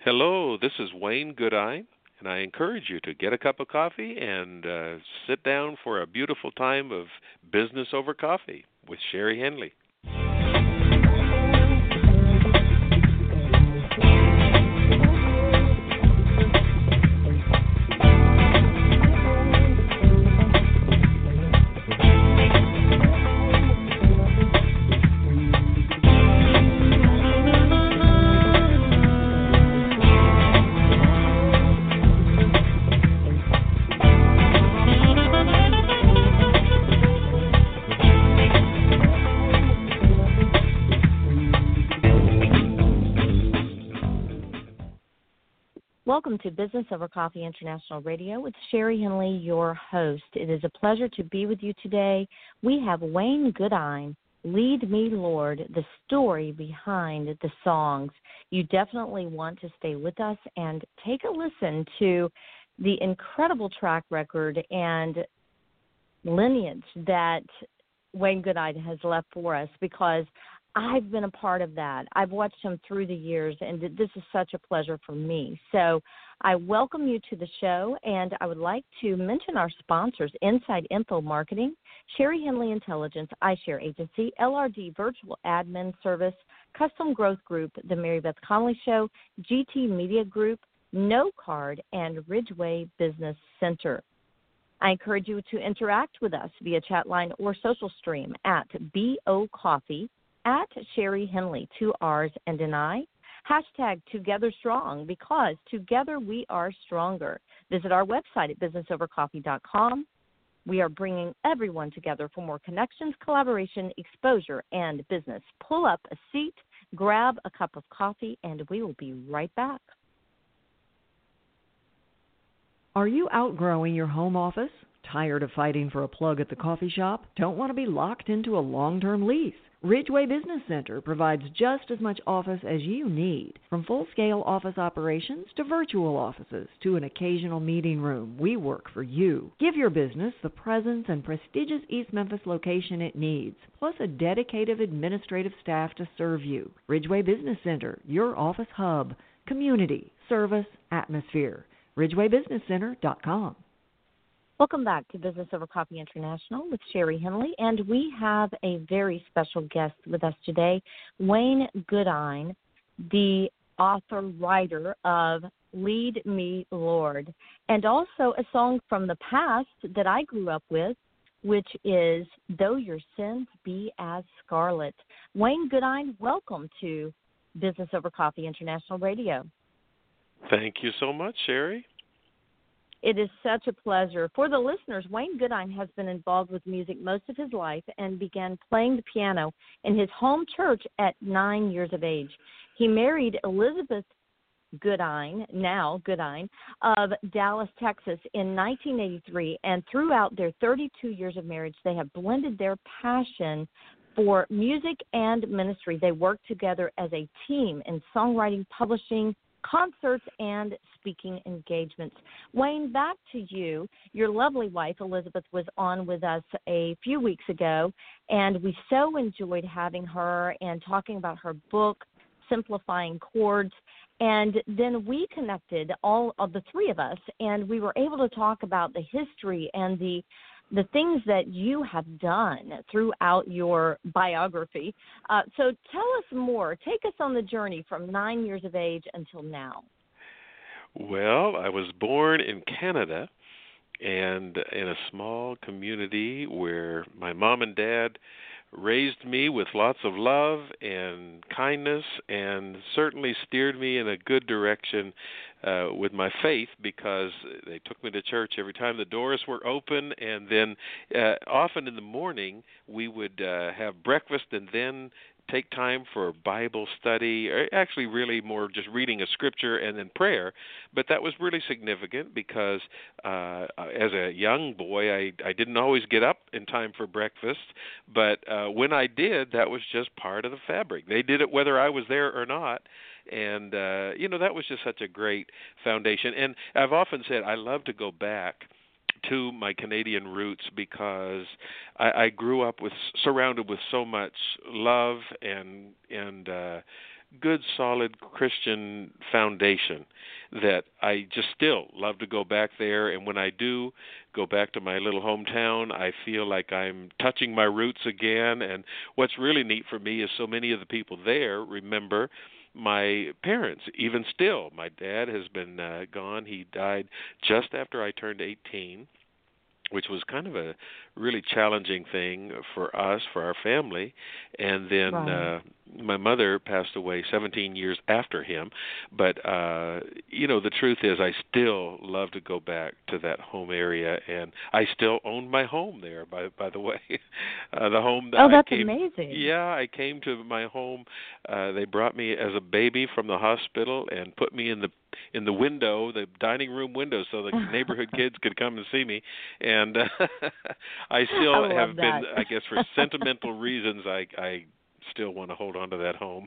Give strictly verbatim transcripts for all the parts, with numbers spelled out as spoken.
Hello, this is Wayne Goodine, and I encourage you to get a cup of coffee and uh, sit down for a beautiful time of business over coffee with Sherry Henley. Welcome to Business Over Coffee International Radio with Sherry Henley, your host. It is a pleasure to be with you today. We have Wayne Goodine, Lead Me, Lord, the story behind the songs. You definitely want to stay with us and take a listen to the incredible track record and lineage that Wayne Goodine has left for us, because I've been a part of that. I've watched him through the years, and this is such a pleasure for me. So I welcome you to the show, and I would like to mention our sponsors: Inside Info Marketing, Sherry Henley Intelligence, iShare Agency, L R D Virtual Admin Service, Custom Growth Group, The Mary Beth Conley Show, G T Media Group, No Card, and Ridgeway Business Center. I encourage you to interact with us via chat line or social stream at B O Coffee, at Sherry Henley, two R's and an I. Hashtag Together Strong, because together we are stronger. Visit our website at business over coffee dot com. We are bringing everyone together for more connections, collaboration, exposure, and business. Pull up a seat, grab a cup of coffee, and we will be right back. Are you outgrowing your home office? Tired of fighting for a plug at the coffee shop? Don't want to be locked into a long-term lease? Ridgeway Business Center provides just as much office as you need. From full-scale office operations to virtual offices to an occasional meeting room, we work for you. Give your business the presence and prestigious East Memphis location it needs, plus a dedicated administrative staff to serve you. Ridgeway Business Center, your office hub, community, service, atmosphere. ridgeway business center dot com. Welcome back to Business Over Coffee International with Sherry Henley, and we have a very special guest with us today, Wayne Goodine, the author, writer of Lead Me, Lord, and also a song from the past that I grew up with, which is Though Your Sins Be As Scarlet. Wayne Goodine, welcome to Business Over Coffee International Radio. Thank you so much, Sherry. It is such a pleasure. For the listeners, Wayne Goodine has been involved with music most of his life and began playing the piano in his home church at nine years of age. He married Elizabeth Goodine, now Goodine, of Dallas, Texas in nineteen eighty-three, and throughout their thirty-two years of marriage, they have blended their passion for music and ministry. They work together as a team in songwriting, publishing, concerts, and speaking engagements. Wayne, back to you. Your lovely wife, Elizabeth, was on with us a few weeks ago, and we so enjoyed having her and talking about her book, Simplifying Chords. And then we connected, all of the three of us, and we were able to talk about the history and the the things that you have done throughout your biography. Uh, so tell us more. Take us on the journey from nine years of age until now. Well, I was born in Canada and in a small community where my mom and dad raised me with lots of love and kindness, and certainly steered me in a good direction uh, with my faith, because they took me to church every time the doors were open. And then uh, often in the morning we would uh, have breakfast and then take time for Bible study, or actually really more just reading a scripture and then prayer. But that was really significant because uh, as a young boy, I, I didn't always get up in time for breakfast. But uh, when I did, that was just part of the fabric. They did it whether I was there or not. And, uh, you know, that was just such a great foundation. And I've often said I love to go back to my Canadian roots because I, I grew up with surrounded with so much love and and uh, good, solid Christian foundation that I just still love to go back there. And when I do go back to my little hometown, I feel like I'm touching my roots again. And what's really neat for me is so many of the people there remember my parents, even still. My dad has been uh, gone. He died just after I turned eighteen, which was kind of a really challenging thing for us, for our family. And then Right. uh, my mother passed away seventeen years after him. But, uh, you know, the truth is I still love to go back to that home area, and I still own my home there, by by the way. uh, the home that Oh, I that's came amazing. Yeah, I came to my home. Uh, they brought me as a baby from the hospital and put me in the in the window, the dining room window, so the neighborhood kids could come and see me. And uh, I still I love have that. been, I guess, for sentimental reasons, I I still want to hold on to that home.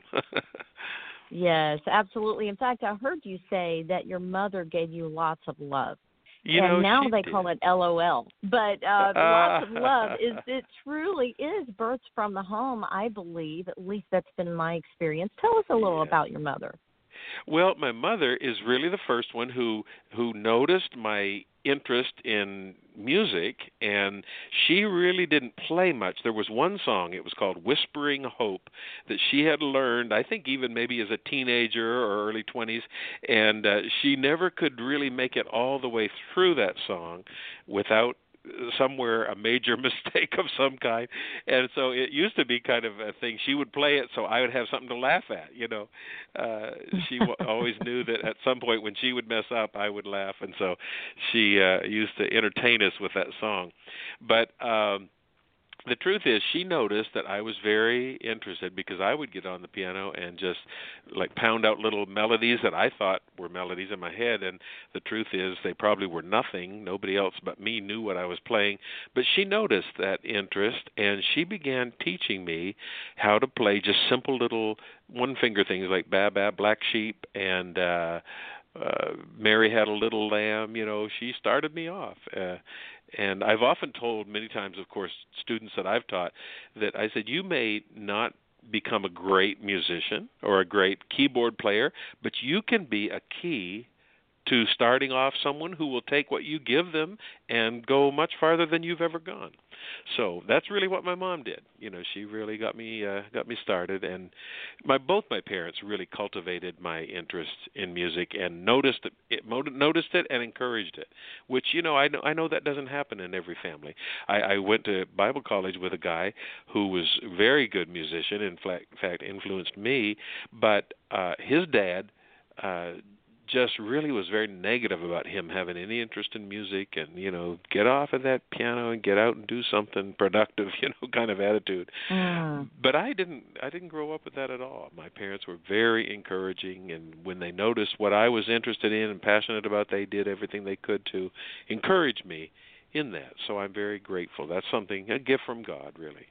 Yes, absolutely. In fact, I heard you say that your mother gave you lots of love. You And know, now she they did. call it LOL. But uh, lots of love is it truly is birthed from the home, I believe. At least that's been my experience. Tell us a little Yes. about your mother. Well, my mother is really the first one who who noticed my interest in music, and she really didn't play much. There was one song, it was called Whispering Hope, that she had learned, I think even maybe as a teenager or early twenties, and uh, she never could really make it all the way through that song without somewhere a major mistake of some kind. And so it used to be kind of a thing. She would play it so I would have something to laugh at, you know. Uh she w- always knew that at some point when she would mess up, I would laugh, and so she uh used to entertain us with that song. But um the truth is, she noticed that I was very interested because I would get on the piano and just like pound out little melodies that I thought were melodies in my head. And the truth is, they probably were nothing. Nobody else but me knew what I was playing. But she noticed that interest, and she began teaching me how to play just simple little one finger things like Baa Baa, Black Sheep, and uh, uh, Mary Had a Little Lamb. You know, she started me off. Uh, And I've often told many times, of course, students that I've taught, that I said, you may not become a great musician or a great keyboard player, but you can be a key to starting off someone who will take what you give them and go much farther than you've ever gone. So that's really what my mom did. You know, she really got me uh, got me started, and my both my parents really cultivated my interest in music and noticed it, noticed it and encouraged it. Which, you know, I know I know that doesn't happen in every family. I, I went to Bible college with a guy who was a very good musician. In fact, in fact influenced me, but uh, his dad. Uh, just really was very negative about him having any interest in music and, you know, get off of that piano and get out and do something productive, you know, kind of attitude. Mm. But I didn't I didn't grow up with that at all. My parents were very encouraging, and when they noticed what I was interested in and passionate about, they did everything they could to encourage me in that. So I'm very grateful. That's something, a gift from God, really.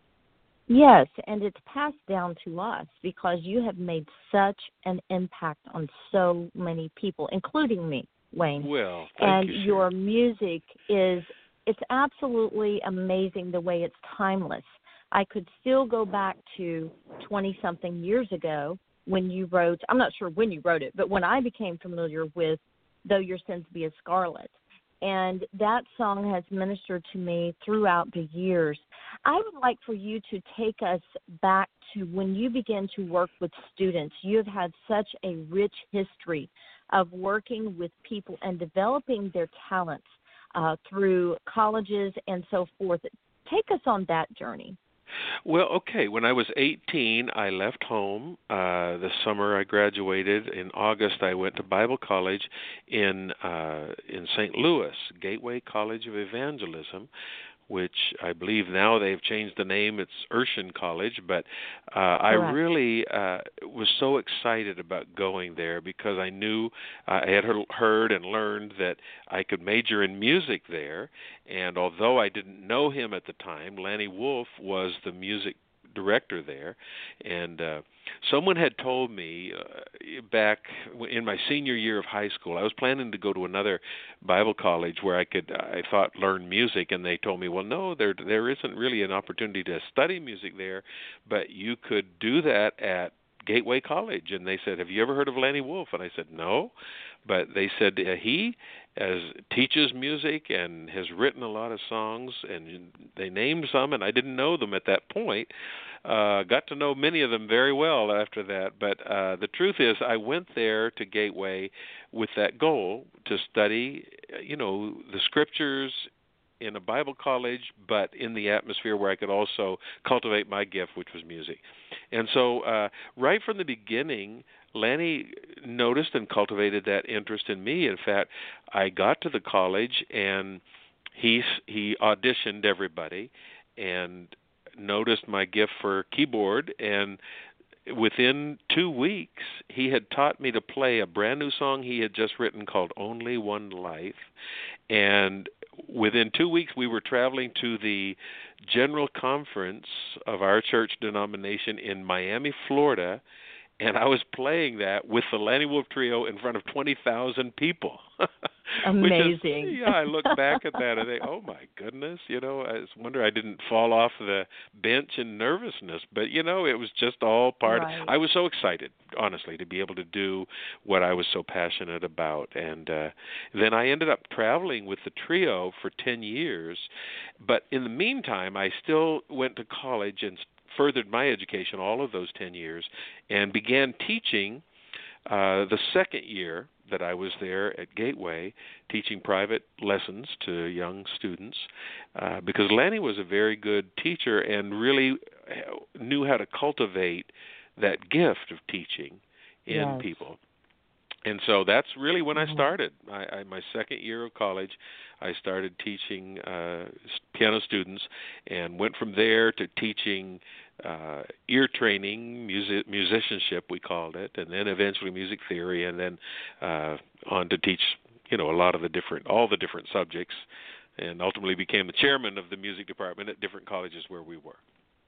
Yes, and it's passed down to us because you have made such an impact on so many people, including me, Wayne. Well, thank and you, Sherry. your music is, it's absolutely amazing the way it's timeless. I could still go back to twenty-something years ago when you wrote, I'm not sure when you wrote it, but when I became familiar with Though Your Sins Be as Scarlet. And that song has ministered to me throughout the years. I would like for you to take us back to when you began to work with students. You have had such a rich history of working with people and developing their talents uh, through colleges and so forth. Take us on that journey. Well, okay. When I was eighteen, I left home. Uh, the summer I graduated. In August, I went to Bible college in uh, in Saint Louis, Gateway College of Evangelism, which I believe now they've changed the name. It's Urshan College, but uh, I really uh, was so excited about going there because I knew uh, I had heard and learned that I could major in music there, and although I didn't know him at the time, Lanny Wolf was the music director there, and uh, someone had told me uh, back in my senior year of high school, I was planning to go to another Bible college where I could, I thought, learn music, and they told me, well, no, there there isn't really an opportunity to study music there, but you could do that at Gateway College, and they said, "Have you ever heard of Lanny Wolf?" And I said, "No," but they said uh, he as teaches music and has written a lot of songs, and they named some, and I didn't know them at that point. Uh, got to know many of them very well after that, but uh, the truth is I went there to Gateway with that goal to study, you know, the scriptures in a Bible college, but in the atmosphere where I could also cultivate my gift, which was music. And so uh, right from the beginning, Lanny noticed and cultivated that interest in me. In fact, I got to the college, and he he auditioned everybody and noticed my gift for keyboard, and within two weeks, he had taught me to play a brand new song he had just written called Only One Life. And within two weeks, we were traveling to the general conference of our church denomination in Miami, Florida, and I was playing that with the Lanny Wolf Trio in front of twenty thousand people. Amazing. Is, yeah, I look back at that and think, oh, my goodness, you know, I just wonder I didn't fall off the bench in nervousness. But, you know, it was just all part right. of I was so excited, honestly, to be able to do what I was so passionate about. And uh, then I ended up traveling with the trio for ten years. But in the meantime, I still went to college and furthered my education all of those ten years and began teaching uh, the second year that I was there at Gateway, teaching private lessons to young students, uh, because Lanny was a very good teacher and really knew how to cultivate that gift of teaching in yes. people. And so that's really when mm-hmm. I started. I, I, my second year of college, I started teaching uh, piano students and went from there to teaching uh, ear training, music, musicianship, we called it, and then eventually music theory, and then uh, on to teach, you know, a lot of the different, all the different subjects, and ultimately became the chairman of the music department at different colleges where we were.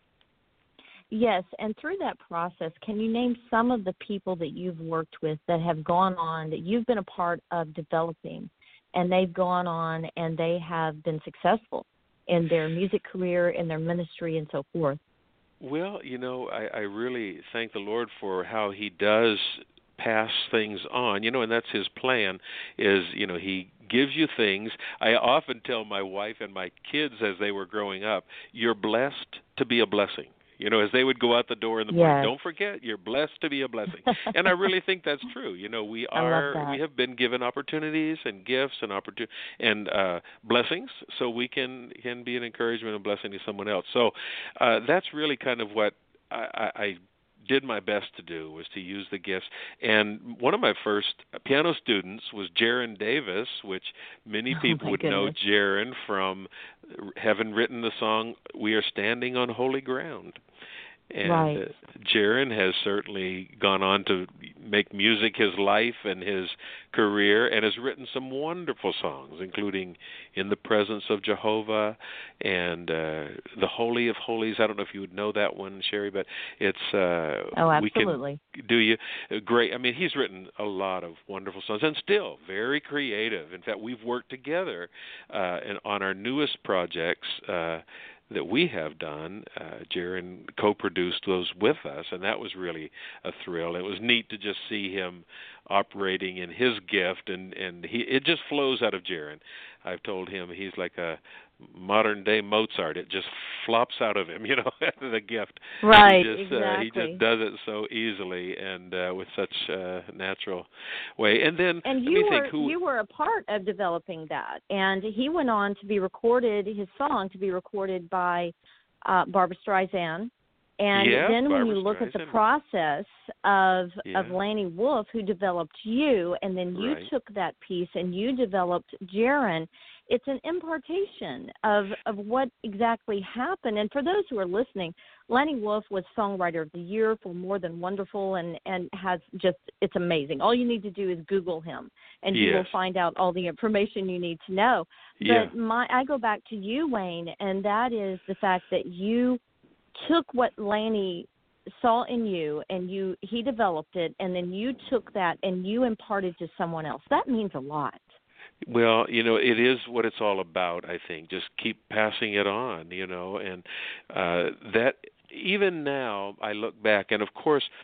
Yes, and through that process, can you name some of the people that you've worked with that have gone on, that you've been a part of developing, and they've gone on and they have been successful in their music career, in their ministry, and so forth? Well, you know, I, I really thank the Lord for how he does pass things on, you know, and that's his plan is, you know, he gives you things. I often tell my wife and my kids as they were growing up, you're blessed to be a blessing. You know, as they would go out the door in the morning, yes. don't forget, you're blessed to be a blessing. And I really think that's true. You know, we are, we have been given opportunities and gifts and opportun- and uh, blessings, so we can can be an encouragement and blessing to someone else. So uh, that's really kind of what I, I, I did my best to do, was to use the gifts. And one of my first piano students was Jaron Davis, which many people oh would goodness. know Jaron from having written the song "We Are Standing on Holy Ground." And right. uh, Jaron has certainly gone on to make music his life and his career, and has written some wonderful songs, including "In the Presence of Jehovah" and uh, "The Holy of Holies." I don't know if you would know that one, Sherry, but it's uh, oh, absolutely. We can, do you? Great. I mean, he's written a lot of wonderful songs, and still very creative. In fact, we've worked together uh, and on our newest projects. Uh, that we have done. Uh, Jaron co-produced those with us, and that was really a thrill. It was neat to just see him operating in his gift, and, and he it just flows out of Jaron. I've told him he's like a modern-day Mozart. It just flops out of him, you know, the gift. Right, he just, exactly. Uh, he just does it so easily and uh, with such a natural way. And then and let you me were think who... you were a part of developing that, and he went on to be recorded, his song to be recorded by uh, Barbra Streisand. And yeah, then Barbra when you look Streisand. at the process of yeah. of Lanny Wolf, who developed you, and then you right. took that piece and you developed Jaron, it's an impartation of, of what exactly happened. And for those who are listening, Lanny Wolf was Songwriter of the Year for More Than Wonderful, and, and has just, it's amazing. All you need to do is Google him, and yes. you will find out all the information you need to know. Yeah. But my, I go back to you, Wayne, and that is the fact that you took what Lanny saw in you, and you he developed it, and then you took that and you imparted to someone else. That means a lot. Well, you know, it is what it's all about, I think. Just keep passing it on, you know, and uh, that even now I look back, and of course,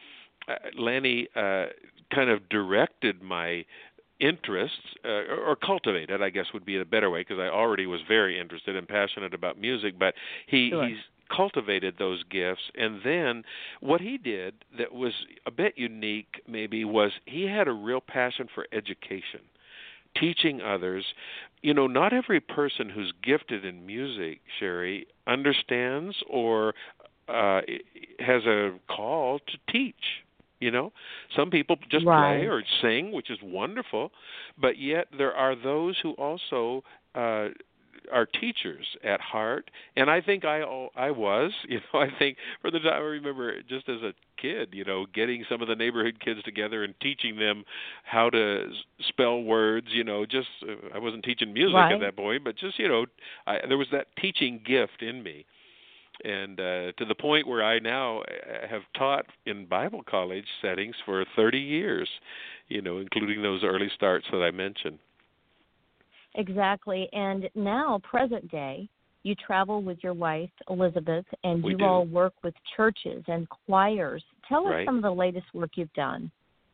uh, Lanny uh, kind of directed my interests, uh, or, or cultivated, I guess would be a better way, because I already was very interested and passionate about music, but he Sure. he's cultivated those gifts. And then what he did that was a bit unique maybe was he had a real passion for education, teaching others. You know, not every person who's gifted in music, Sherry, understands or uh, has a call to teach. You know, some people just Right. play or sing, which is wonderful, but yet there are those who also uh, are teachers at heart, and I think I I was. You know, I think for the time I remember, just as a kid, you know, getting some of the neighborhood kids together and teaching them how to spell words. You know, just uh, I wasn't teaching music Right. at that point, but just you know, I, there was that teaching gift in me. And uh, to the point where I now have taught in Bible college settings for thirty years, you know, including those early starts that I mentioned. Exactly. And now, present day, you travel with your wife, Elizabeth, and We you do. all work with churches and choirs. Tell us Right. some of the latest work you've done.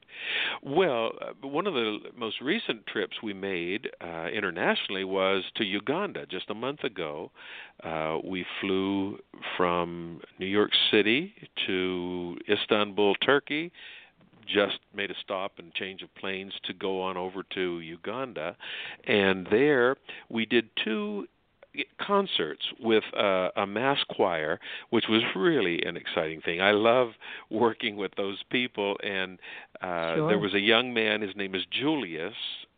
Well, uh, one of the most recent trips we made uh, internationally was to Uganda just a month ago. Uh, we flew from New York City to Istanbul, Turkey, just made a stop and change of planes to go on over to Uganda. And there we did two concerts with uh, a mass choir, which was really an exciting thing. I love working with those people, and uh, Sure. there was a young man, his name is Julius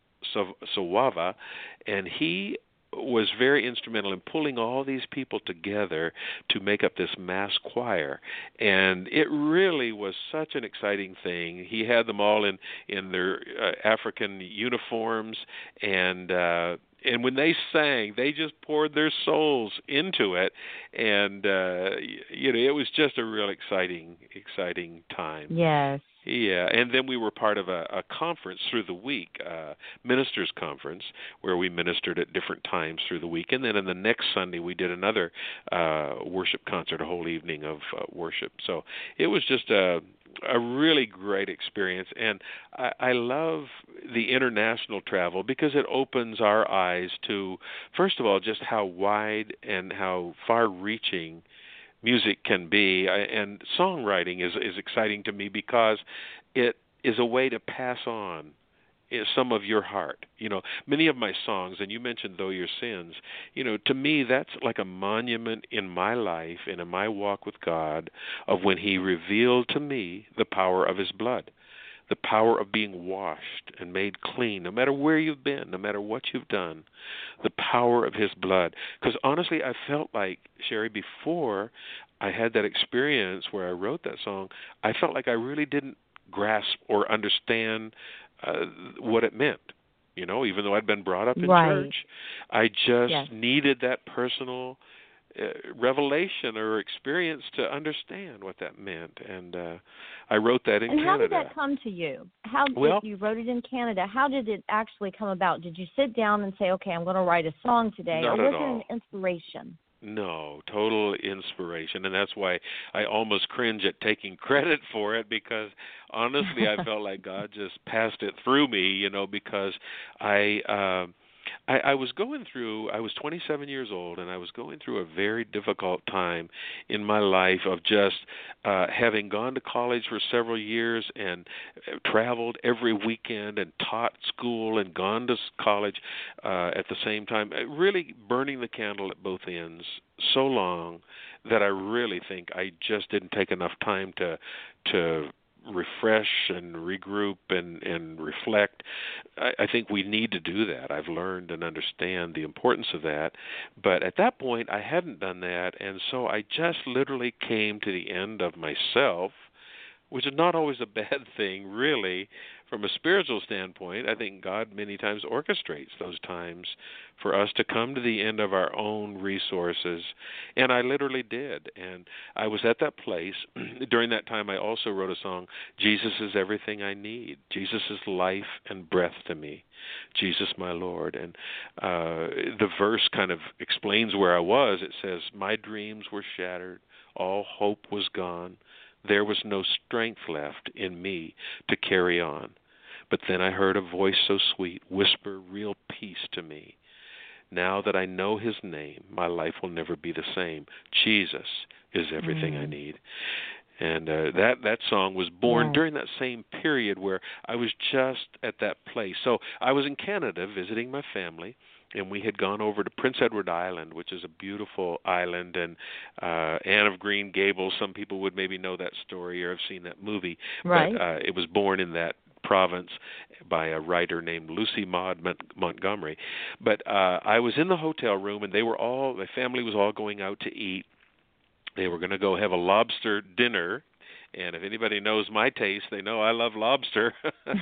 Sawava, and he was very instrumental in pulling all these people together to make up this mass choir, and it really was such an exciting thing. He had them all in in their uh, African uniforms, and uh, and when they sang, they just poured their souls into it, and uh, you know, it was just a real exciting exciting time. Yes. Yeah, and then we were part of a, a conference through the week, uh, ministers' conference, where we ministered at different times through the week. And then on the next Sunday, we did another uh, worship concert, a whole evening of uh, worship. So it was just a, a really great experience. And I, I love the international travel because it opens our eyes to, first of all, just how wide and how far-reaching music can be, and songwriting is is exciting to me because it is a way to pass on some of your heart. You know, many of my songs, and you mentioned Though Your Sins, you know, to me that's like a monument in my life and in my walk with God of when He revealed to me the power of His blood, the power of being washed and made clean, no matter where you've been, no matter what you've done, the power of His blood. Because honestly, I felt like, Sherry, before I had that experience where I wrote that song, I felt like I really didn't grasp or understand uh, what it meant. You know, even though I'd been brought up in Right. church, I just Yes. needed that personal Uh, revelation or experience to understand what that meant, and uh, I wrote that in and Canada. how did that come to you? How Well- did you wrote it in Canada? How did it actually come about? Did you sit down and say, "Okay, I'm going to write a song today," Not or at was it all. an inspiration? No, total inspiration, and that's why I almost cringe at taking credit for it, because honestly, I felt like God just passed it through me, you know, because I. Uh, I, I was going through, I was twenty-seven years old, and I was going through a very difficult time in my life of just uh, having gone to college for several years and traveled every weekend and taught school and gone to college uh, at the same time, really burning the candle at both ends so long that I really think I just didn't take enough time to to refresh and regroup and, and reflect. I, I think we need to do that. I've learned and understand the importance of that. But at that point, I hadn't done that, and so I just literally came to the end of myself, which is not always a bad thing, really. From a spiritual standpoint, I think God many times orchestrates those times for us to come to the end of our own resources, and I literally did. And I was at that place. During that time, I also wrote a song, Jesus is everything I need. Jesus is life and breath to me. Jesus, my Lord. And uh, the verse kind of explains where I was. It says, my dreams were shattered. All hope was gone. There was no strength left in me to carry on. But then I heard a voice so sweet whisper real peace to me. Now that I know his name, my life will never be the same. Jesus is everything mm. I need. And uh, that that song was born yeah. during that same period where I was just at that place. So I was in Canada visiting my family, and we had gone over to Prince Edward Island, which is a beautiful island, and uh, Anne of Green Gables, some people would maybe know that story or have seen that movie. Right. But uh, it was born in that province by a writer named Lucy Maud Mont- Montgomery. But uh, I was in the hotel room, and they were all, my family was all going out to eat. They were going to go have a lobster dinner, and if anybody knows my taste, they know I love lobster.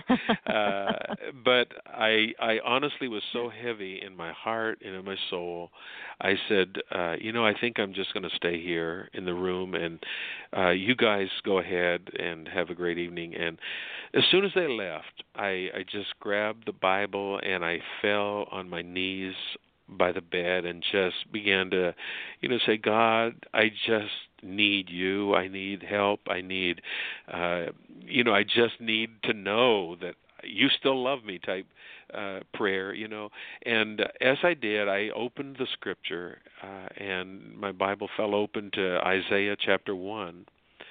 uh, but I, I honestly was so heavy in my heart and in my soul. I said, uh, you know, I think I'm just going to stay here in the room, and uh, you guys go ahead and have a great evening. And as soon as they left, I, I just grabbed the Bible and I fell on my knees by the bed and just began to, you know, say, God, I just need you. I need help. I need, uh, you know, I just need to know that you still love me type uh, prayer, you know. And uh, as I did, I opened the scripture uh, and my Bible fell open to Isaiah chapter one.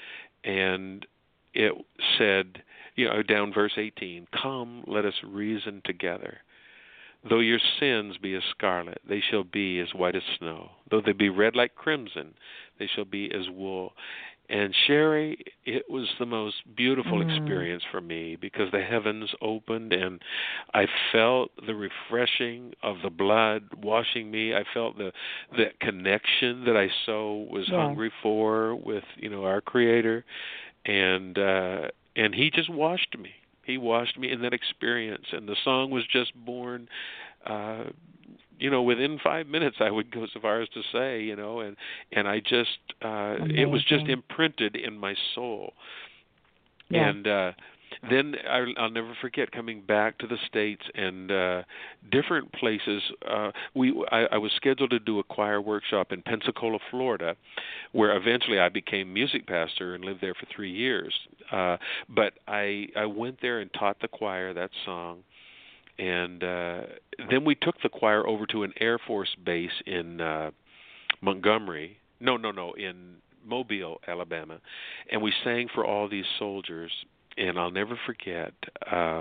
And it said, you know, down verse eighteen, come, let us reason together. Though your sins be as scarlet, they shall be as white as snow. Though they be red like crimson, they shall be as wool. And Sherry, it was the most beautiful mm. experience for me because the heavens opened and I felt the refreshing of the blood washing me. I felt the that connection that I so was yeah. hungry for with, you know, our Creator, and uh, and He just washed me. He washed me in that experience, and the song was just born, uh, you know, within five minutes, I would go so far as to say, you know, and, and I just, uh, it was just imprinted in my soul. Yeah. And uh, then I, I'll never forget coming back to the States and uh, different places. Uh, we I, I was scheduled to do a choir workshop in Pensacola, Florida, where eventually I became music pastor and lived there for three years. Uh, but I I went there and taught the choir that song. And uh, then we took the choir over to an Air Force base in uh, Montgomery. No, no, no, in Mobile, Alabama. And we sang for all these soldiers. And I'll never forget uh,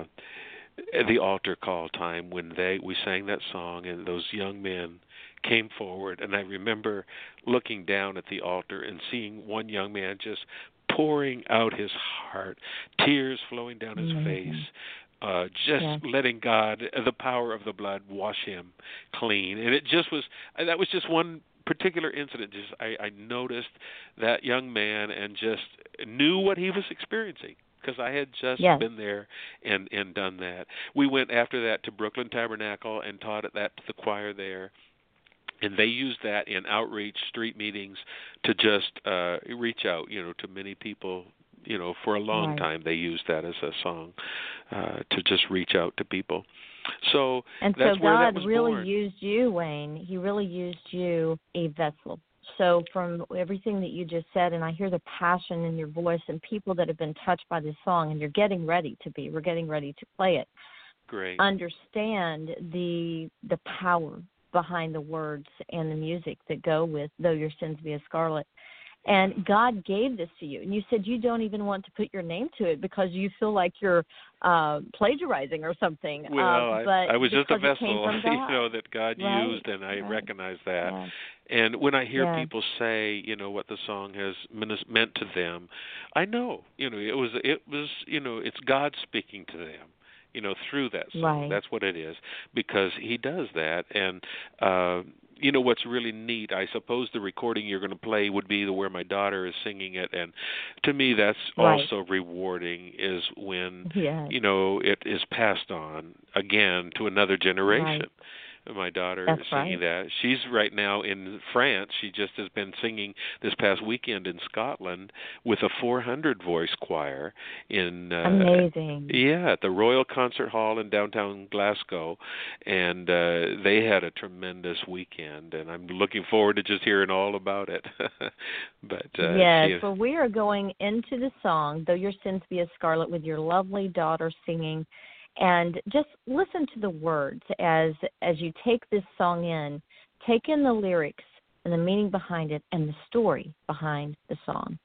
the altar call time when they we sang that song and those young men came forward. And I remember looking down at the altar and seeing one young man just pouring out his heart, tears flowing down his mm-hmm. face, uh, just yeah. letting God, the power of the blood, wash him clean. And it just was, that was just one particular incident. Just I, I noticed that young man and just knew what he was experiencing, because I had just yes. been there and, and done that. We went after that to Brooklyn Tabernacle and taught at that to the choir there. And they used that in outreach, street meetings, to just uh, reach out, you know, to many people. You know, for a long right. time they used that as a song uh, to just reach out to people. So and that's so where God that was really born. used you, Wayne. He really used you, a vessel. So from everything that you just said, and I hear the passion in your voice and people that have been touched by this song, and you're getting ready to be. We're getting ready to play it. Great. Understand the the power behind the words and the music that go with "Though Your Sins Be as Scarlet." And God gave this to you. And you said you don't even want to put your name to it because you feel like you're uh, plagiarizing or something. Well, uh, but I, I was just a vessel, you know, that God right. used, and I right. recognize that. Yeah. And when I hear yeah. people say, you know, what the song has meant to them, I know, you know, it was, it was, you know, it's God speaking to them, you know, through that song. Right. That's what it is, because He does that. And, uh, you know, what's really neat, I suppose the recording you're going to play would be the where my daughter is singing it. And to me, that's right. also rewarding, is when, yes. you know, it is passed on again to another generation. Right. My daughter That's singing right. that. She's right now in France. She just has been singing this past weekend in Scotland with a four hundred voice choir in uh, Amazing. yeah, at the Royal Concert Hall in downtown Glasgow, and uh, they had a tremendous weekend. And I'm looking forward to just hearing all about it. but uh, yes, she, well, we are going into the song, Though Your Sins Be as Scarlet, with your lovely daughter singing. And just listen to the words as as you take this song in. Take in the lyrics and the meaning behind it and the story behind the song.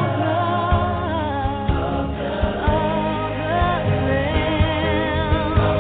Come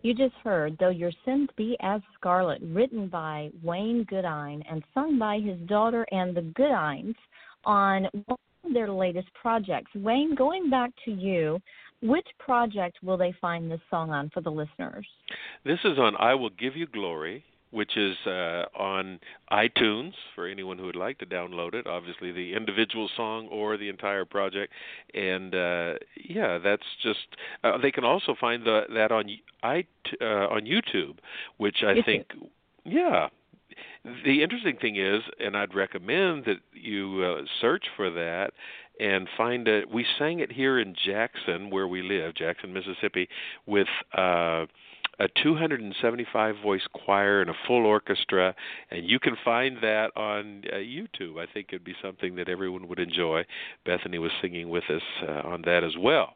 You just heard Though Your Sins Be as Scarlet, written by Wayne Goodine and sung by his daughter and the Goodines on one of their latest projects. Wayne, going back to you, which project will they find this song on for the listeners? This is on I Will Give You Glory, which is uh, on iTunes for anyone who would like to download it, obviously the individual song or the entire project. And, uh, yeah, that's just uh, – they can also find the, that on I, uh, on YouTube, which I YouTube. think – yeah. The interesting thing is, and I'd recommend that you uh, search for that and find it. We sang it here in Jackson, where we live, Jackson, Mississippi, with uh, a two hundred seventy-five voice choir and a full orchestra, and you can find that on uh, YouTube. I think it'd be something that everyone would enjoy. Bethany was singing with us uh, on that as well.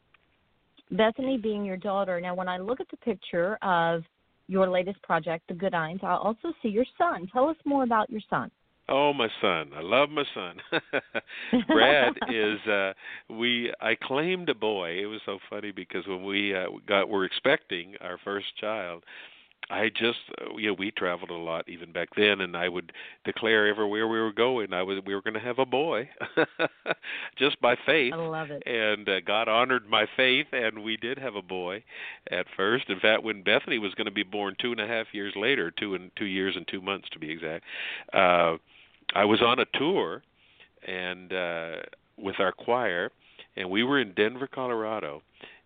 Bethany being your daughter. Now, when I look at the picture of your latest project, The Goodines, I also see your son. Tell us more about your son. Oh, my son. I love my son. Brad is, uh, we, I claimed a boy. It was so funny because when we uh, got, were expecting our first child, I just, uh, you know, we traveled a lot even back then, and I would declare everywhere we were going, I was, we were going to have a boy, just by faith. I love it. And uh, God honored my faith, and we did have a boy at first. In fact, when Bethany was going to be born two and a half years later, two and two years and two months to be exact, uh, I was on a tour, and uh, with our choir, and we were in Denver, Colorado.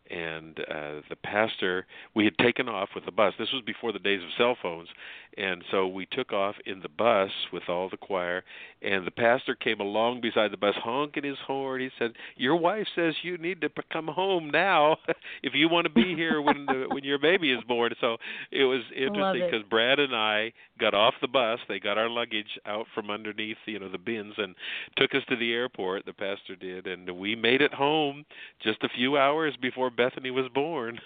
And uh, the pastor, we had taken off with the bus. This was before the days of cell phones. And so we took off in the bus with all the choir. And the pastor came along beside the bus, honking his horn. He said, your wife says you need to come home now if you want to be here when the, when your baby is born. So it was interesting because Brad and I got off the bus. They got our luggage out from underneath, you know, the bins and took us to the airport, the pastor did. And we made it home just a few hours before Bethany was born.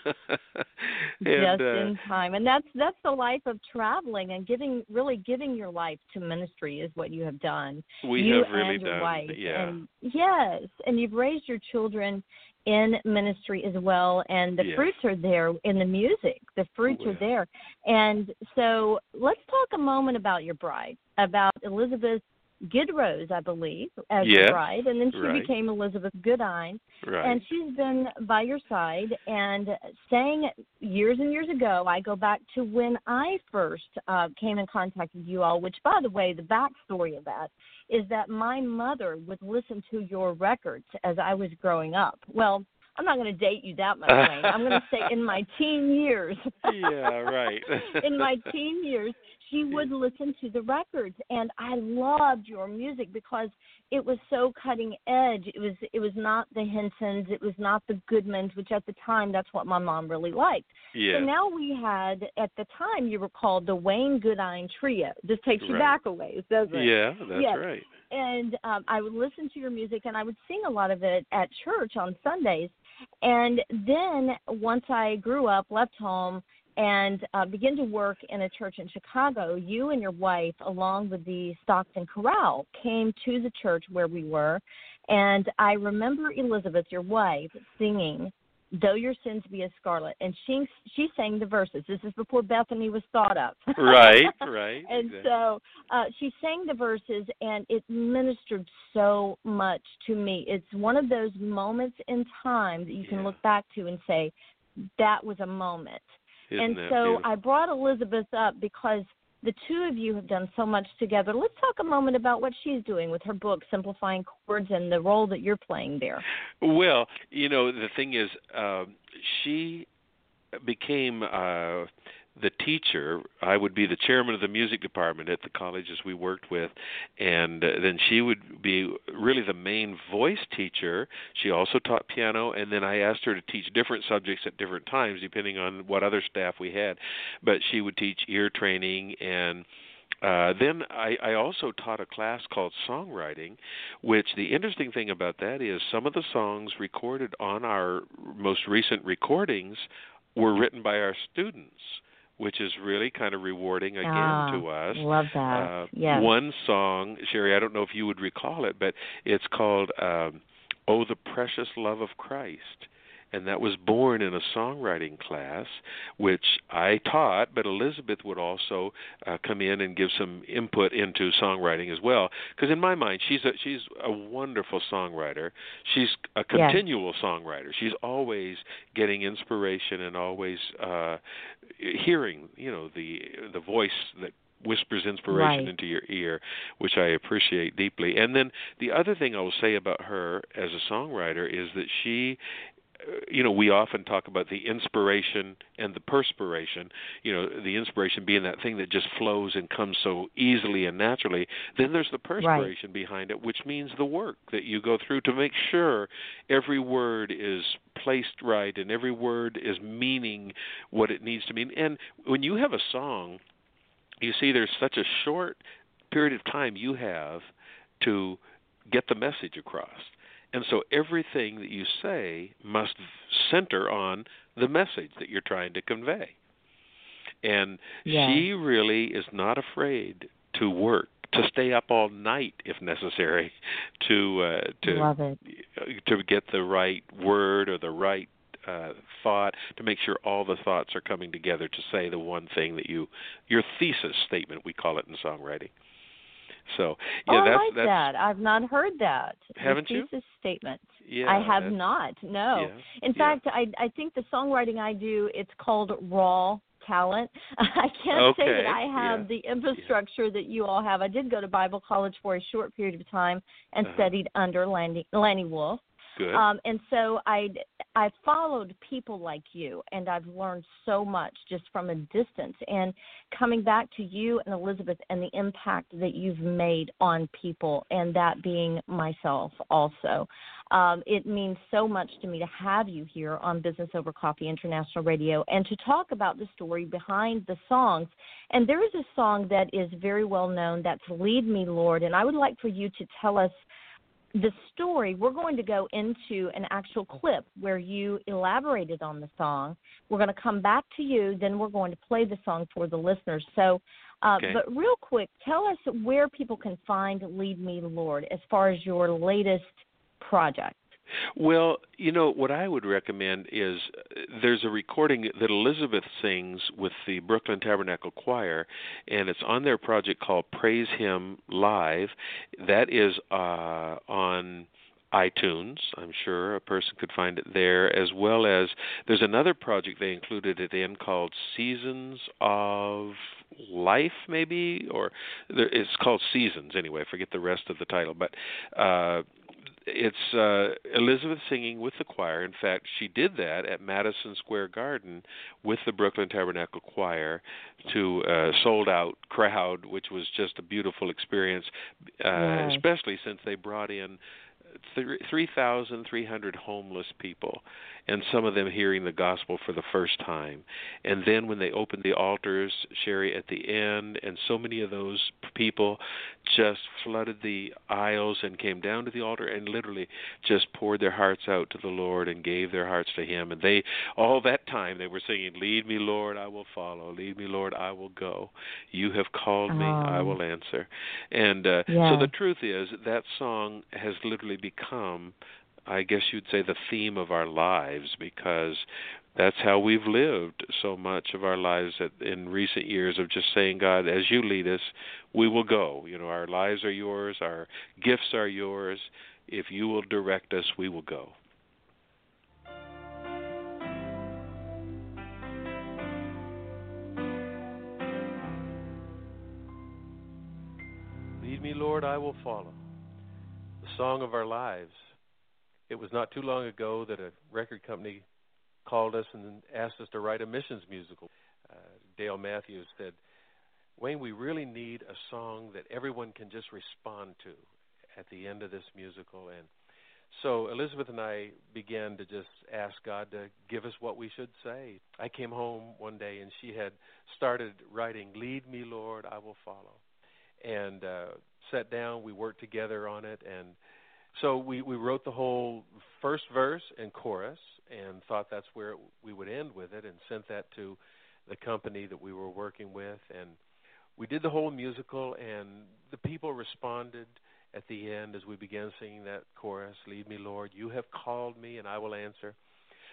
and, Just uh, in time. And that's that's the life of traveling and giving, really giving your life to ministry is what you have done. We you have really and your done, wife. yeah. And yes, and you've raised your children in ministry as well, and the yes. fruits are there in the music. The fruits oh, are yeah. there. And so let's talk a moment about your bride, about Elizabeth Gidrose, I believe, as yes. your bride, and then she right. became Elizabeth Goodine. Right. And she's been by your side and sang years and years ago. I go back to when I first uh, came in contact with you all, which, by the way, the backstory of that is that my mother would listen to your records as I was growing up. Well, I'm not going to date you that much, Wayne. I'm going to say in my teen years. yeah, right. in my teen years, she would listen to the records, and I loved your music because it was so cutting edge. It was it was not the Hensons, it was not the Goodmans, which at the time that's what my mom really liked. Yeah. So now we had, at the time you were called the Wayne Goodine Trio. This takes you right. back a ways, doesn't it? Yeah, that's yes. right. And um, I would listen to your music, and I would sing a lot of it at church on Sundays. And then once I grew up, left home, and uh, began to work in a church in Chicago, you and your wife, along with the Stockton Chorale, came to the church where we were. And I remember Elizabeth, your wife, singing Though Your Sins Be as Scarlet. And she she sang the verses. This is before Bethany was thought of. right, right. And exactly. so uh, she sang the verses, and it ministered so much to me. It's one of those moments in time that you can yeah. look back to and say, that was a moment. Isn't and that so beautiful? I brought Elizabeth up because the two of you have done so much together. Let's talk a moment about what she's doing with her book, Simplifying Chords, and the role that you're playing there. Well, you know, the thing is, uh, she became uh, the teacher. I would be the chairman of the music department at the colleges we worked with, and uh, then she would be really the main voice teacher. She also taught piano, and then I asked her to teach different subjects at different times, depending on what other staff we had. But she would teach ear training, and Uh, then I, I also taught a class called songwriting, which the interesting thing about that is some of the songs recorded on our most recent recordings were written by our students, which is really kind of rewarding again ah, to us. Love that. Uh, yes. One song, Sherry, I don't know if you would recall it, but it's called um, Oh, the Precious Love of Christ. and that was born in a songwriting class, which I taught, but Elizabeth would also uh, come in and give some input into songwriting as well. Because in my mind, she's a, she's a wonderful songwriter. She's a continual yes. songwriter. She's always getting inspiration and always uh, hearing, you know, the the voice that whispers inspiration right. into your ear, which I appreciate deeply. And then the other thing I will say about her as a songwriter is that she, you know, we often talk about the inspiration and the perspiration, you know, the inspiration being that thing that just flows and comes so easily and naturally. Then there's the perspiration right. behind it, which means the work that you go through to make sure every word is placed right and every word is meaning what it needs to mean. And when you have a song, you see, there's such a short period of time you have to get the message across. And so everything that you say must center on the message that you're trying to convey. And yeah. she really is not afraid to work, to stay up all night if necessary, to uh, to Love it. to get the right word or the right Uh, thought, to make sure all the thoughts are coming together to say the one thing that you, your thesis statement, we call it in songwriting. So, yeah, oh, that's I like that's. that. I've not heard that. Haven't the you? Thesis statement. Yeah, I have that's, not. No. Yeah, in yeah. fact, I I think the songwriting I do, it's called raw talent. I can't okay. say that I have yeah. the infrastructure yeah. that you all have. I did go to Bible college for a short period of time and uh-huh. studied under Lanny, Lanny Wolf. Good. Um, and so I I followed people like you, and I've learned so much just from a distance. And coming back to you and Elizabeth and the impact that you've made on people, and that being myself also, um, it means so much to me to have you here on Business Over Coffee International Radio and to talk about the story behind the songs. And there is a song that is very well known, that's Lead Me, Lord, and I would like for you to tell us the story. We're going to go into an actual clip where you elaborated on the song. We're going to come back to you, then we're going to play the song for the listeners. So, uh, okay. but real quick, tell us where people can find Lead Me, Lord, as far as your latest project. Well, you know, what I would recommend is uh, there's a recording that Elizabeth sings with the Brooklyn Tabernacle Choir, and it's on their project called Praise Him Live. That is uh, on iTunes. I'm sure a person could find it there, as well as there's another project they included it in called Seasons of Life, maybe, or it's called Seasons anyway. I forget the rest of the title, but uh, it's uh, Elizabeth singing with the choir. In fact, she did that at Madison Square Garden with the Brooklyn Tabernacle Choir to a sold-out crowd, which was just a beautiful experience, uh, yes. especially since they brought in three thousand three hundred homeless people, and some of them hearing the gospel for the first time. And then when they opened the altars, Sherry, at the end, and so many of those people just flooded the aisles and came down to the altar and literally just poured their hearts out to the Lord and gave their hearts to Him. And they, all that time, they were singing, "Lead me, Lord, I will follow. Lead me, Lord, I will go. You have called me, oh. I will answer." And uh, yes. so the truth is that song has literally become, I guess you'd say, the theme of our lives, because that's how we've lived so much of our lives in recent years, of just saying, God, as you lead us, we will go. You know, our lives are yours, our gifts are yours. If you will direct us, we will go. Lead me, Lord, I will follow. The song of our lives. It was not too long ago that a record company called us and asked us to write a missions musical. Uh, Dale Matthews said, "Wayne, we really need a song that everyone can just respond to at the end of this musical." And so Elizabeth and I began to just ask God to give us what we should say. I came home one day and she had started writing, "Lead me, Lord, I will follow." And uh, sat down, we worked together on it, and so we, we wrote the whole first verse and chorus and thought that's where we would end with it, and sent that to the company that we were working with. And we did the whole musical, and the people responded at the end as we began singing that chorus, "Lead me, Lord, you have called me, and I will answer."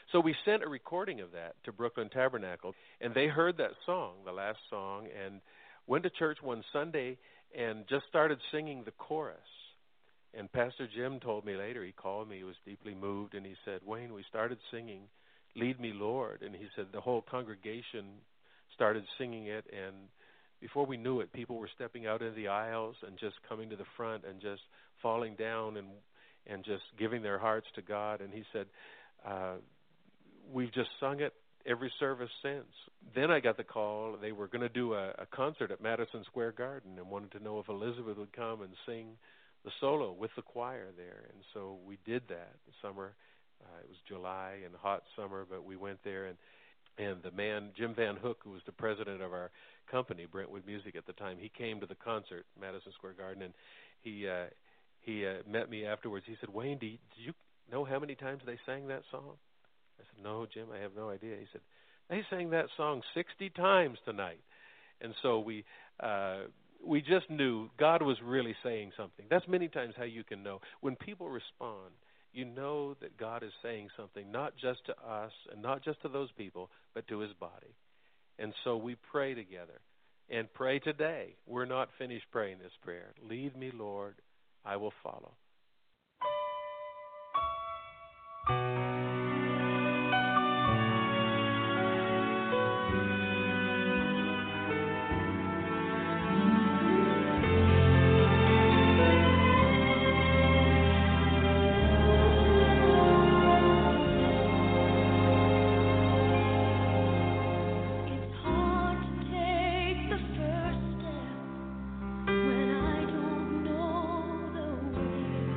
So we sent a recording of that to Brooklyn Tabernacle, and they heard that song, the last song, and went to church one Sunday and just started singing the chorus. And Pastor Jim told me later, he called me, he was deeply moved, and he said, Wayne, we started singing Lead Me, Lord. And he said the whole congregation started singing it, and before we knew it, people were stepping out into the aisles and just coming to the front and just falling down and and just giving their hearts to God. And he said, uh, we've just sung it every service since. Then I got the call. They were going to do a, a concert at Madison Square Garden and wanted to know if Elizabeth would come and sing the solo with the choir there. And so we did that in summer. Uh, it was July and hot summer, but we went there. And, and the man, Jim Van Hook, who was the president of our company, Brentwood Music at the time, he came to the concert, Madison Square Garden, and he uh, he uh, met me afterwards. He said, Wayne, do you, did you know how many times they sang that song? I said, no, Jim, I have no idea. He said, they sang that song sixty times tonight. And so we uh, we just knew God was really saying something. That's many times how you can know. When people respond, you know that God is saying something, not just to us and not just to those people, but to his body. And so we pray together and pray today. We're not finished praying this prayer. Lead me, Lord, I will follow. When I don't know the way.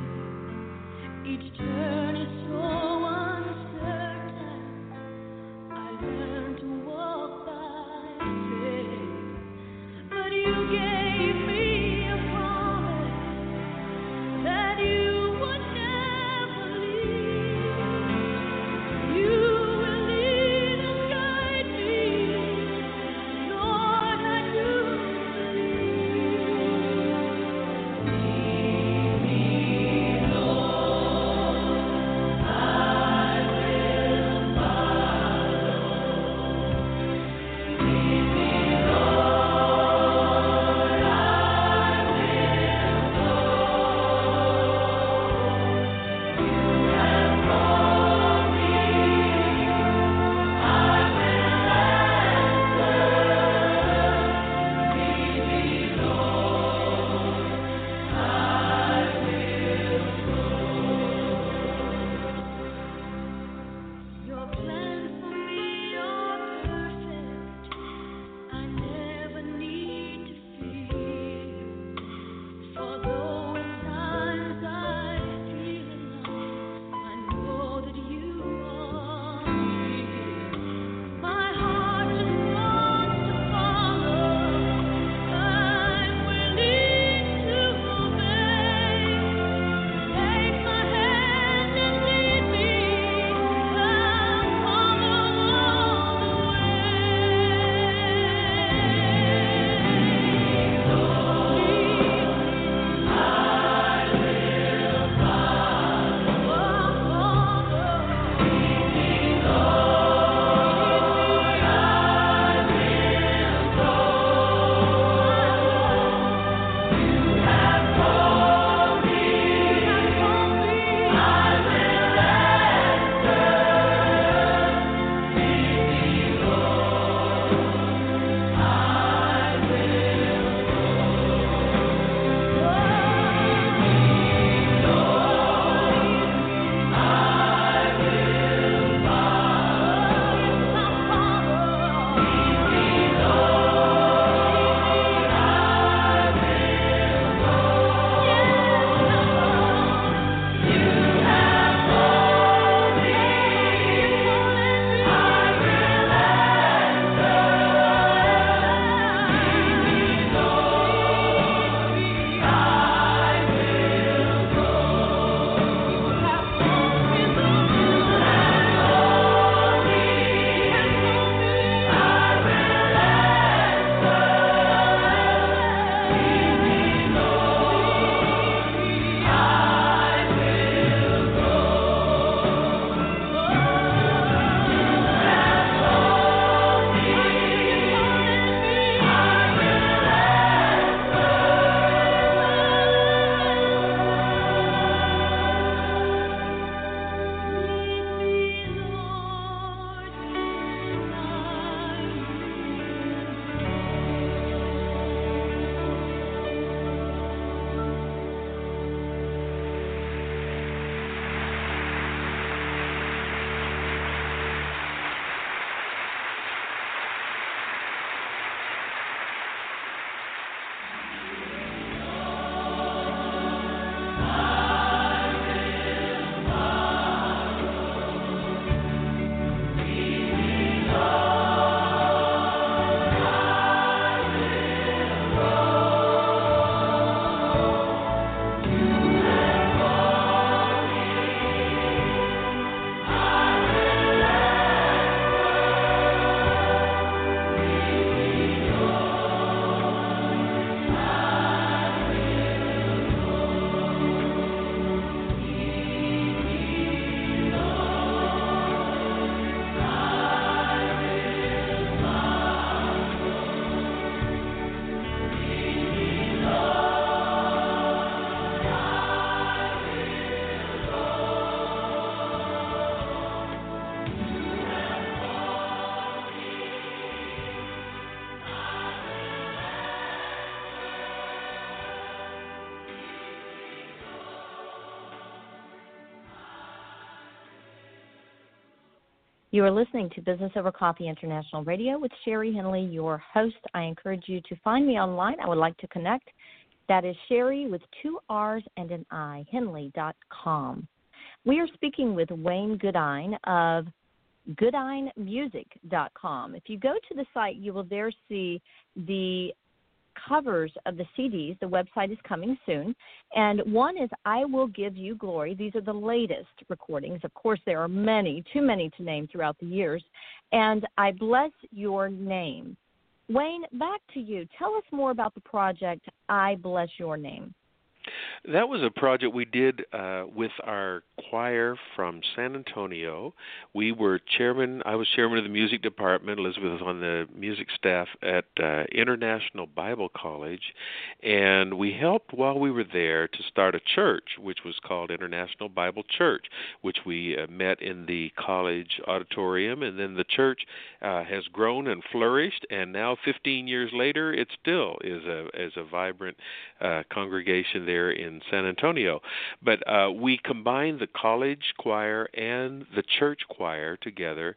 You are listening to Business Over Coffee International Radio with Sherry Henley, your host. I encourage you to find me online. I would like to connect. That is Sherry with two R's and an I, henley dot com. We are speaking with Wayne Goodine of goodine music dot com. If you go to the site, you will there see the covers of the C Ds. The website is coming soon. And one is I Will Give You Glory. These are the latest recordings. Of course, there are many, too many to name throughout the years. And I Bless Your Name. Wayne, back to you. Tell us more about the project I Bless Your Name. That was a project we did uh, with our choir from San Antonio. We were chairman, I was chairman of the music department. Elizabeth was on the music staff at uh, International Bible College. And we helped while we were there to start a church, which was called International Bible Church, which we uh, met in the college auditorium. And then the church uh, has grown and flourished. And now fifteen years later, it still is a, is a vibrant uh, congregation there in San Antonio. But uh, we combined the college choir and the church choir together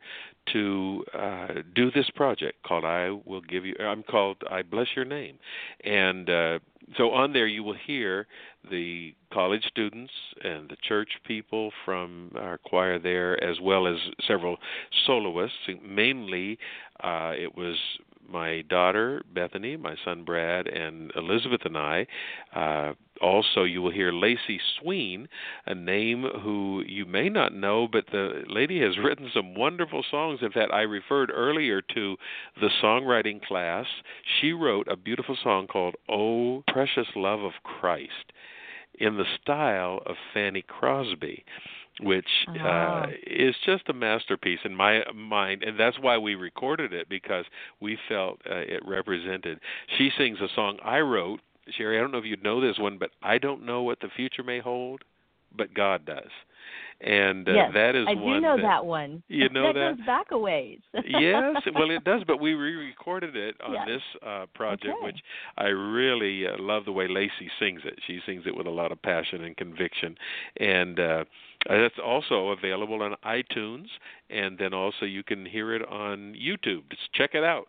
to uh, do this project called I Will Give You, I'm called I Bless Your Name. And uh, so on there you will hear the college students and the church people from our choir there, as well as several soloists. Mainly uh, it was my daughter, Bethany, my son, Brad, and Elizabeth and I. Uh, also, you will hear Lacey Sween, a name who you may not know, but the lady has written some wonderful songs. In fact, I referred earlier to the songwriting class. She wrote a beautiful song called Oh, Precious Love of Christ, in the style of Fanny Crosby, which oh. uh, is just a masterpiece in my mind, and that's why we recorded it, because we felt uh, it represented. She sings a song I wrote. Sherry, I don't know if you know this one, but I don't know what the future may hold, but God does. And uh, yes, that is I one do know that, that one. You know that? that? goes back a ways. Yes, well, it does, but we re-recorded it on yes. this uh, project, okay. which I really uh, love the way Lacey sings it. She sings it with a lot of passion and conviction. And uh, that's also available on iTunes, and then also you can hear it on YouTube. Just check it out.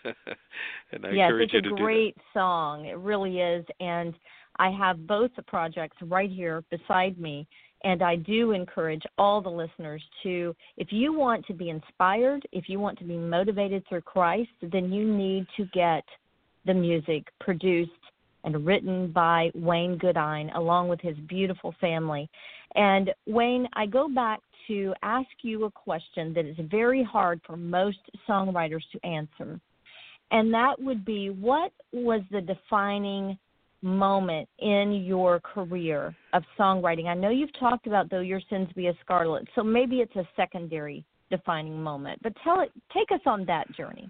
And I yes, encourage it's you a to do that. great song. It really is. And I have both the projects right here beside me. And I do encourage all the listeners to, if you want to be inspired, if you want to be motivated through Christ, then you need to get the music produced and written by Wayne Goodine, along with his beautiful family. And Wayne, I go back to ask you a question that is very hard for most songwriters to answer. And that would be, what was the defining moment in your career of songwriting? I know you've talked about Though Your Sins Be as Scarlet, so maybe it's a secondary defining moment. But tell it, take us on that journey.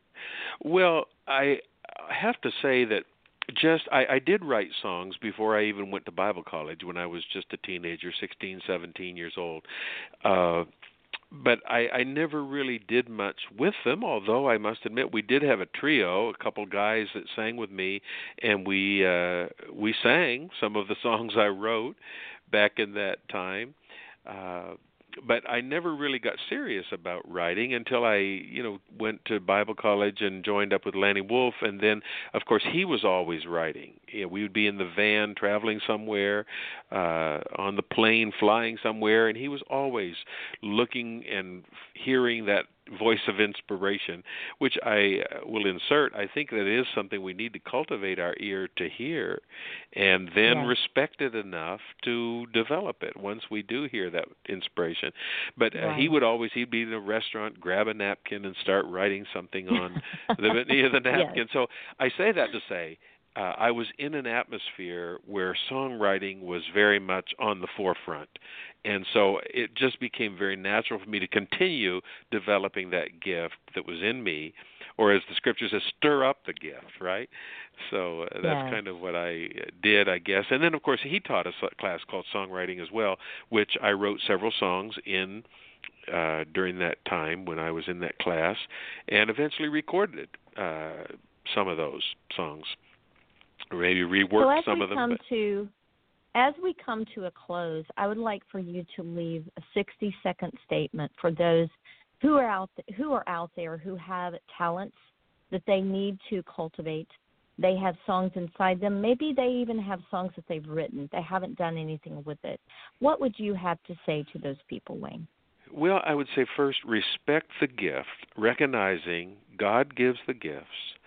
Well, I have to say that just I, I did write songs before I even went to Bible college, when I was just a teenager, sixteen, seventeen years old. Uh, But I, I never really did much with them, although I must admit we did have a trio, a couple guys that sang with me, and we uh, we sang some of the songs I wrote back in that time. Uh, but I never really got serious about writing until I, you know, went to Bible college and joined up with Lanny Wolf, and then, of course, he was always writing. You know, we would be in the van traveling somewhere, uh, on the plane flying somewhere, and he was always looking and hearing that voice of inspiration, which I will insert. I think that is something we need to cultivate our ear to hear, and then yes. respect it enough to develop it once we do hear that inspiration. But uh, right. he would always, he'd be in a restaurant, grab a napkin, and start writing something on the, the napkin. Yes. So I say that to say, Uh, I was in an atmosphere where songwriting was very much on the forefront. And so it just became very natural for me to continue developing that gift that was in me, or as the scripture says, stir up the gift, right? So uh, that's yes. kind of what I did, I guess. And then, of course, he taught us a class called songwriting as well, which I wrote several songs in uh, during that time when I was in that class, and eventually recorded uh, some of those songs. Or maybe rework so as some we of them. Come but... to, as we come to a close, I would like for you to leave a sixty-second statement for those who are out th- who are out there who have talents that they need to cultivate. They have songs inside them. Maybe they even have songs that they've written. They haven't done anything with it. What would you have to say to those people, Wayne? Well, I would say first, respect the gift, recognizing God gives the gifts,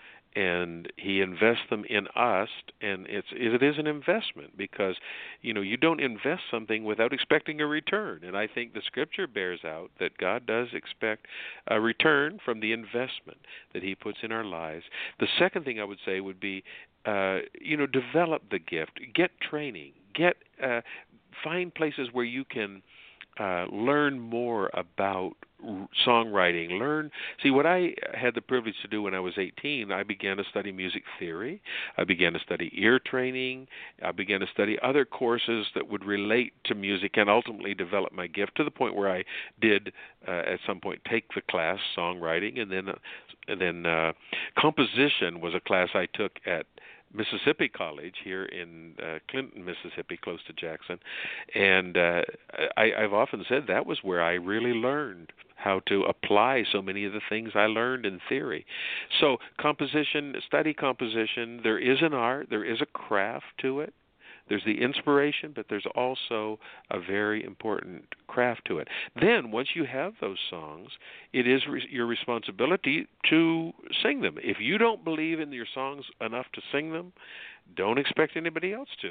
and He invests them in us, and it's it is an investment because, you know, you don't invest something without expecting a return, and I think the Scripture bears out that God does expect a return from the investment that He puts in our lives. The second thing I would say would be, uh, you know, develop the gift, get training, get uh, find places where you can Uh, learn more about songwriting. Learn, see, what I had the privilege to do when I was eighteen, I began to study music theory. I began to study ear training. I began to study other courses that would relate to music and ultimately develop my gift to the point where I did, uh, at some point, take the class, songwriting, and then, uh, and then uh, composition was a class I took at Mississippi College here in uh, Clinton, Mississippi, close to Jackson. And uh, I, I've often said that was where I really learned how to apply so many of the things I learned in theory. So composition, study composition, there is an art, there is a craft to it. There's the inspiration, but there's also a very important craft to it. Then, once you have those songs, it is re- your responsibility to sing them. If you don't believe in your songs enough to sing them, don't expect anybody else to.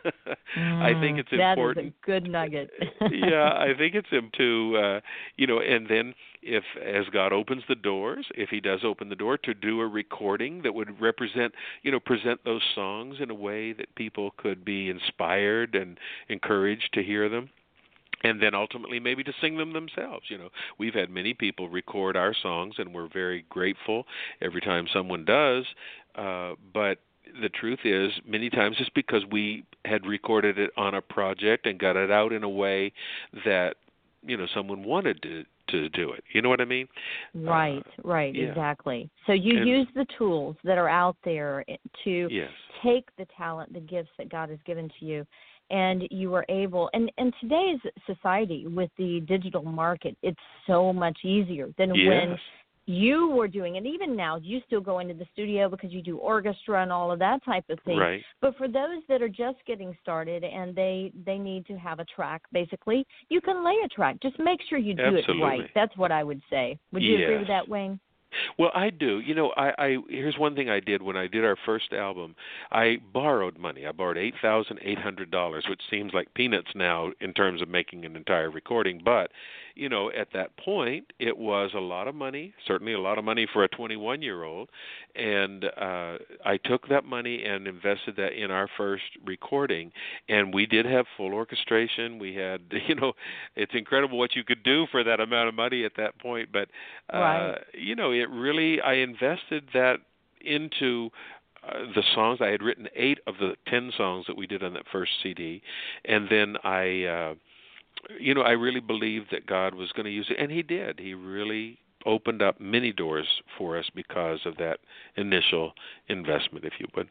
mm, I think it's that important. That is a good nugget. yeah, I think it's him to, uh, you know, and then if, as God opens the doors, if He does open the door, to do a recording that would represent, you know, present those songs in a way that people could be inspired and encouraged to hear them. And then ultimately maybe to sing them themselves. You know, we've had many people record our songs, and we're very grateful every time someone does. Uh, but the truth is, many times it's because we had recorded it on a project and got it out in a way that, you know, someone wanted to to do it. You know what I mean? Right, uh, right, yeah. exactly. So you and, use the tools that are out there to yes. take the talent, the gifts that God has given to you, and you are able, and in today's society with the digital market, it's so much easier than yes. when you were doing it. Even now, you still go into the studio because you do orchestra and all of that type of thing. Right. But for those that are just getting started and they, they need to have a track, basically, you can lay a track. Just make sure you do Absolutely. it right. That's what I would say. Would you yes. agree with that, Wayne? Well, I do. You know, I, I here's one thing I did when I did our first album. I borrowed money. I borrowed eight thousand eight hundred dollars, which seems like peanuts now in terms of making an entire recording. But, you know, at that point, it was a lot of money, certainly a lot of money for a twenty-one-year-old. And uh, I took that money and invested that in our first recording. And we did have full orchestration. We had, you know, it's incredible what you could do for that amount of money at that point. But, uh, right. you know, it really, I invested that into uh, the songs. I had written eight of the ten songs that we did on that first C D, and then I, uh, you know, I really believed that God was going to use it, and He did. He really opened up many doors for us because of that initial investment, if you would.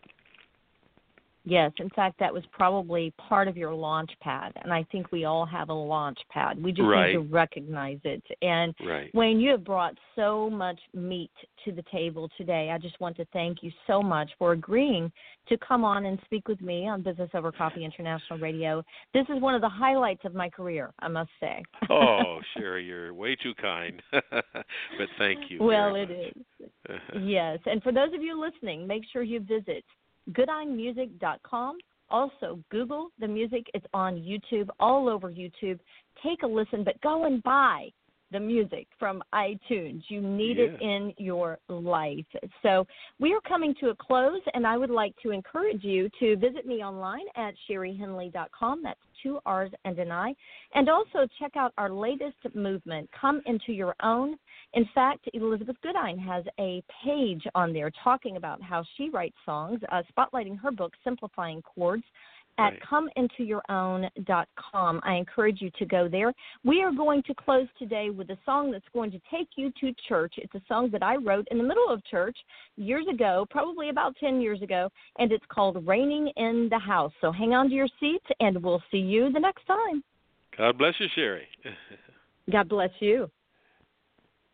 Yes, in fact, that was probably part of your launch pad, and I think we all have a launch pad. We just right. need to recognize it. And, right. Wayne, you have brought so much meat to the table today. I just want to thank you so much for agreeing to come on and speak with me on Business Over Coffee International Radio. This is one of the highlights of my career, I must say. Oh, Sherry, you're way too kind. But thank you. Well, very it much. is. Yes, and for those of you listening, make sure you visit goodine music dot com. Also, Google the music. It's on YouTube, all over YouTube. Take a listen, but go and buy the music from iTunes. You need yeah. it in your life. So we are coming to a close, and I would like to encourage you to visit me online at sherry henley dot com. That's two R's and an I. And also check out our latest movement, Come Into Your Own. In fact, Elizabeth Goodine has a page on there talking about how she writes songs, uh, spotlighting her book, Simplifying Chords, at right. come into your own dot com. I encourage you to go there. We are going to close today with a song that's going to take you to church. It's a song that I wrote in the middle of church years ago, probably about ten years ago, and it's called Raining in the House. So hang on to your seats, and we'll see you the next time. God bless you, Sherry. God bless you.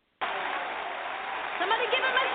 Somebody give him a